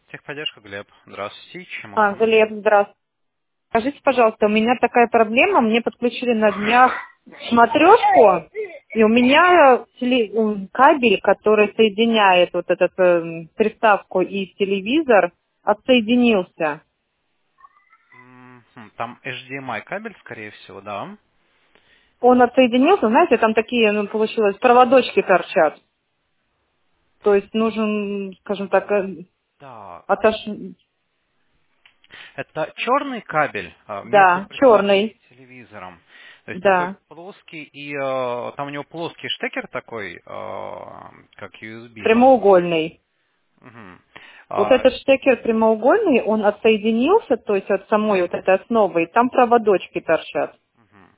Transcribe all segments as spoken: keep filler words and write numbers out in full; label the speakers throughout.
Speaker 1: Техподдержка, Глеб. Здравствуйте. Чем могу
Speaker 2: А,
Speaker 1: помочь?
Speaker 2: Глеб, здравствуйте. Скажите, пожалуйста, у меня такая проблема, мне подключили на днях смотрешку, и у меня теле- м, кабель, который соединяет вот этот эм, приставку и телевизор, отсоединился.
Speaker 1: Мгм. Там эйч ди эм ай кабель, скорее всего, да?
Speaker 2: Он отсоединился, знаете, там такие, ну, получилось, проводочки торчат. То есть нужен, скажем так, э,
Speaker 1: Так.
Speaker 2: отош...
Speaker 1: Это черный кабель а, между
Speaker 2: Да,
Speaker 1: приставкой
Speaker 2: черный,
Speaker 1: и телевизором. То есть такой
Speaker 2: да,
Speaker 1: плоский, и э, там у него плоский штекер такой, э, как ю эс би, да?
Speaker 2: прямоугольный.
Speaker 1: Мгм.
Speaker 2: Вот
Speaker 1: А,
Speaker 2: этот штекер прямоугольный, он отсоединился, то есть от самой вот этой основы, и там проводочки торчат.
Speaker 1: мгм.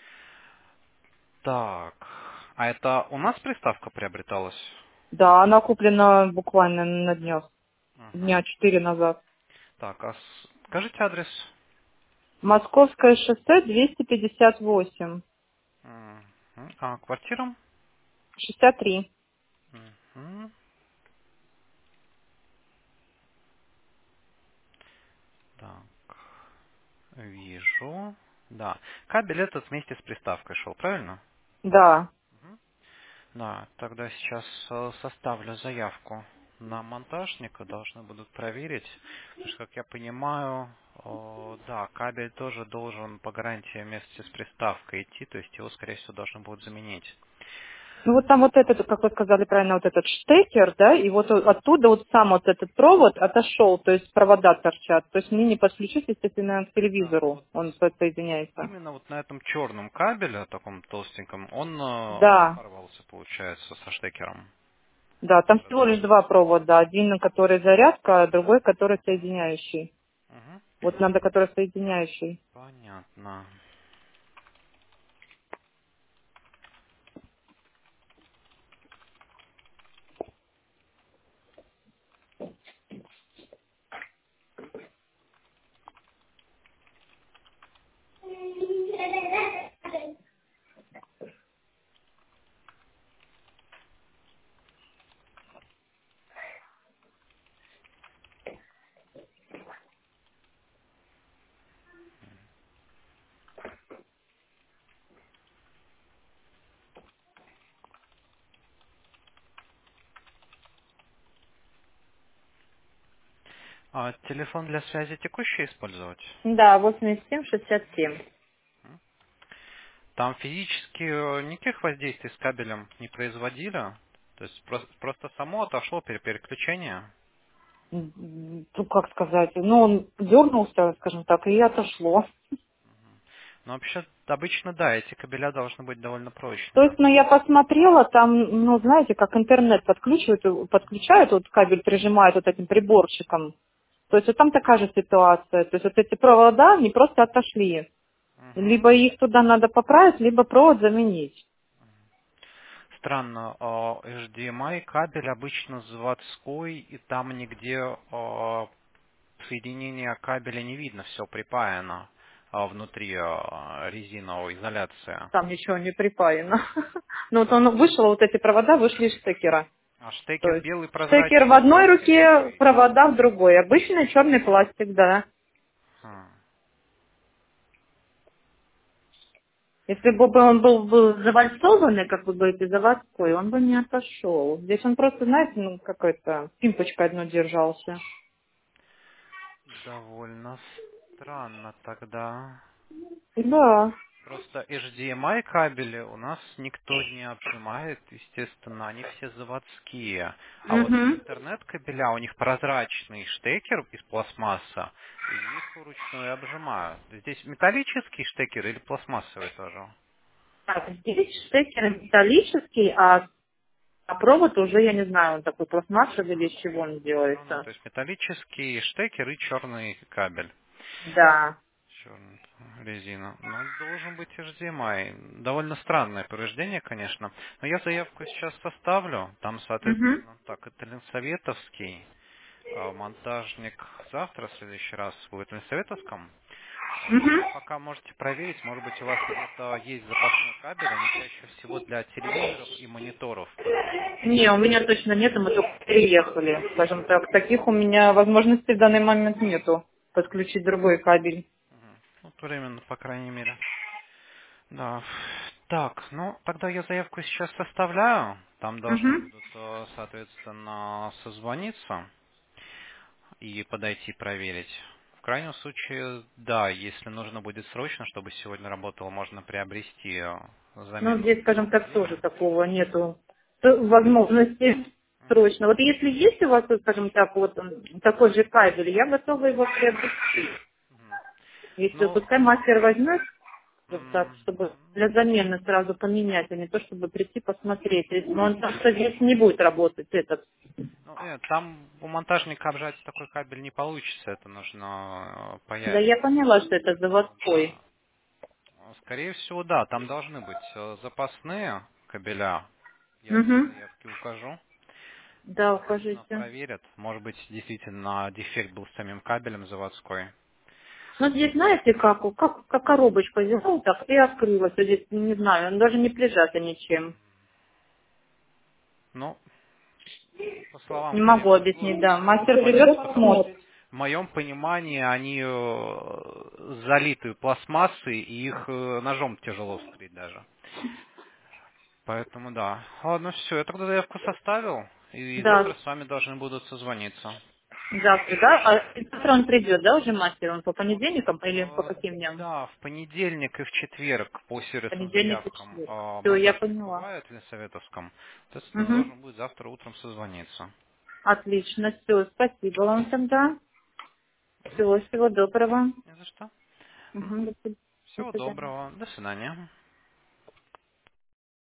Speaker 1: Так. А это у нас приставка приобреталась?
Speaker 2: Да, она куплена буквально на днях,
Speaker 1: Мгм.
Speaker 2: дня четыре назад.
Speaker 1: Так, а с- скажите адрес?
Speaker 2: Московское шоссе двести пятьдесят восемь,
Speaker 1: Мгм. А квартира?
Speaker 2: шестьдесят три.
Speaker 1: Мгм. Так, вижу. Да. Кабель этот вместе с приставкой шел, правильно?
Speaker 2: Да.
Speaker 1: Мгм. Да, тогда сейчас э, составлю заявку на монтажника, должны будут проверить. Потому что, как я понимаю, э, да, кабель тоже должен по гарантии вместе с приставкой идти, то есть его, скорее всего, должны будут заменить.
Speaker 2: Ну вот там вот этот, как вы сказали правильно, вот этот штекер, да, и вот оттуда вот сам вот этот провод отошел, то есть провода торчат. То есть мне не подключить, естественно, к
Speaker 1: Да, ну
Speaker 2: телевизору,
Speaker 1: вот
Speaker 2: он подсоединяется.
Speaker 1: именно вот на этом черном кабеле, таком толстеньком, он э,
Speaker 2: Да,
Speaker 1: порвался, получается, со штекером.
Speaker 2: да, там
Speaker 1: Вот
Speaker 2: всего
Speaker 1: этот.
Speaker 2: лишь два провода. Один, который зарядка, а другой, который соединяющий.
Speaker 1: Мгм.
Speaker 2: Вот надо, который соединяющий.
Speaker 1: Понятно. А телефон для связи текущий использовать?
Speaker 2: Да, восемьдесят семь шестьдесят семь.
Speaker 1: М? Там физически э, никаких воздействий с кабелем не производили? То есть просто, просто само отошло при переключении?
Speaker 2: М, Ну, как сказать, ну, он дернулся, скажем так, и отошло.
Speaker 1: Ну, вообще, обычно, да, эти кабеля должны быть довольно
Speaker 2: То
Speaker 1: прочными.
Speaker 2: есть, ну, я посмотрела, там, ну, знаете, как интернет подключивают, подключают, вот кабель прижимают вот этим приборчиком. То есть, вот там такая же ситуация. То есть, вот эти провода, они просто отошли.
Speaker 1: Мгм.
Speaker 2: Либо их туда надо поправить, либо провод заменить.
Speaker 1: Странно, а, эйч ди эм ай кабель обычно заводской, и там нигде а, соединения кабеля не видно, все припаяно а, внутри а, резиновой изоляции.
Speaker 2: Там ничего не припаяно. Ну, вот он вышел, вот эти провода вышли из штекера.
Speaker 1: А
Speaker 2: То
Speaker 1: штекер
Speaker 2: есть
Speaker 1: белый
Speaker 2: штекер в
Speaker 1: прозрачный
Speaker 2: одной
Speaker 1: пластик?
Speaker 2: руке, провода в другой. Обычный черный пластик, да.
Speaker 1: Хм.
Speaker 2: Если бы он был, был завальцованный, как вы говорите, заводской, он бы не отошел. Здесь он просто, знаете, ну, какой-то пимпочкой одно держался.
Speaker 1: Довольно странно тогда.
Speaker 2: Да.
Speaker 1: Просто эйч ди эм ай кабели у нас никто не обжимает, естественно, они все заводские. А вот
Speaker 2: Угу.
Speaker 1: интернет кабеля, у них прозрачный штекер из пластмасса, и их вручную обжимают. Здесь металлический штекер или пластмассовый тоже?
Speaker 2: Так, здесь штекер металлический, а, а провод уже, я не знаю, он такой пластмассовый или из чего он
Speaker 1: Все равно,
Speaker 2: делается.
Speaker 1: то есть металлический штекер и черный кабель.
Speaker 2: Да.
Speaker 1: Черная резина. Ну, должен быть эйч ди эм ай. Довольно странное повреждение, конечно. Но я заявку сейчас составлю. Там,
Speaker 2: Угу.
Speaker 1: соответственно, так, это Ленсоветовский. а Монтажник завтра, в следующий раз, будет в Ленсоветовском. А
Speaker 2: Угу.
Speaker 1: Пока можете проверить, может быть, у вас где-то есть запасной кабель, они чаще всего для телевизоров и мониторов подключения.
Speaker 2: Не, у меня точно нету, мы только переехали, скажем так. Таких у меня возможностей в данный момент нету подключить другой кабель.
Speaker 1: Мгм. Вот временно, по крайней мере. Да. Так, ну, тогда я заявку сейчас составляю. Там должны
Speaker 2: Угу.
Speaker 1: будут, э, соответственно, созвониться и подойти проверить. В крайнем случае, да, если нужно будет срочно, чтобы сегодня работало, можно приобрести э,
Speaker 2: Ну,
Speaker 1: замену
Speaker 2: здесь, скажем так, тоже
Speaker 1: отделения.
Speaker 2: такого нету т- возможности
Speaker 1: Мгм.
Speaker 2: срочно. Вот если есть у вас, вот, скажем так, вот м, такой же кабель, я готова его приобрести.
Speaker 1: Мгм.
Speaker 2: Если вот
Speaker 1: Ну,
Speaker 2: пускай мастер возьмет, вот так,
Speaker 1: м,
Speaker 2: чтобы для замены сразу поменять, а не то, чтобы прийти посмотреть. Если он там, что здесь не будет работать, этот.
Speaker 1: ну, э, там у монтажника обжать такой кабель не получится, это нужно э,
Speaker 2: Да, я
Speaker 1: паять.
Speaker 2: поняла, что это
Speaker 1: Э,
Speaker 2: заводской.
Speaker 1: Да. Скорее всего, да, там должны быть э, запасные кабеля. Я это в
Speaker 2: Угу.
Speaker 1: заявке укажу.
Speaker 2: Да,
Speaker 1: Соответственно,
Speaker 2: укажите.
Speaker 1: проверят. Может быть, действительно дефект был с самим кабелем заводской.
Speaker 2: Ну, здесь, знаете, как, как, как коробочка взяла вот так и открылась. Вот здесь, не знаю, он даже не прижата ничем.
Speaker 1: Ну, по
Speaker 2: Не
Speaker 1: словам
Speaker 2: могу
Speaker 1: коллег,
Speaker 2: объяснить, да. Мастер
Speaker 1: в моем,
Speaker 2: придет, посмотрит.
Speaker 1: в моем понимании они э, залиты пластмассой, и их э, ножом тяжело вскрыть даже. Поэтому да. Ладно, все, я тогда заявку составил, и завтра
Speaker 2: Да,
Speaker 1: с вами должны будут созвониться.
Speaker 2: завтра, да? А завтра он придет, да, уже мастер? Он по понедельникам или по
Speaker 1: Э,
Speaker 2: каким дням?
Speaker 1: Да, в понедельник и в четверг по сервисным
Speaker 2: Понедельник и
Speaker 1: заявкам
Speaker 2: четверг.
Speaker 1: э,
Speaker 2: Все, я
Speaker 1: монтажник
Speaker 2: поняла.
Speaker 1: бывает в Елисаветовском. Соответственно,
Speaker 2: Угу.
Speaker 1: должен будет завтра утром созвониться.
Speaker 2: Отлично, все, спасибо вам тогда.
Speaker 1: Мгм.
Speaker 2: Всего, всего доброго.
Speaker 1: Не за что.
Speaker 2: Угу, до свид- до
Speaker 1: Всего
Speaker 2: свидания.
Speaker 1: доброго. До свидания.